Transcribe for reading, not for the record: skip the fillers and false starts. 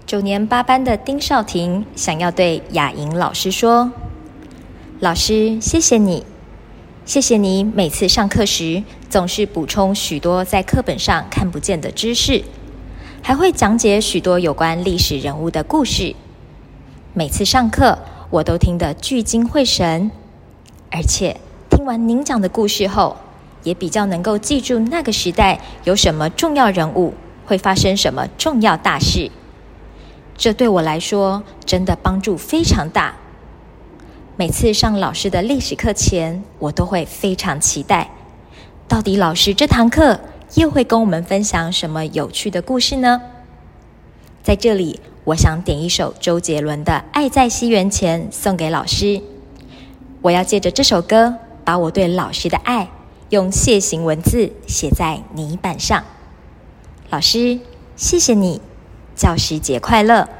9年8班的丁少廷想要对雅莹老师说：老师，谢谢你，谢谢你每次上课时总是补充许多在课本上看不见的知识，还会讲解许多有关历史人物的故事。每次上课我都听得聚精会神，而且听完您讲的故事后，也比较能够记住那个时代有什么重要人物，会发生什么重要大事。这对我来说真的帮助非常大。每次上老师的历史课前，我都会非常期待，到底老师这堂课又会跟我们分享什么有趣的故事呢？在这里，我想点一首周杰伦的《爱在西元前》送给老师。我要借着这首歌，把我对老师的爱用楔形文字写在泥板上。老师，谢谢你，教师节快乐！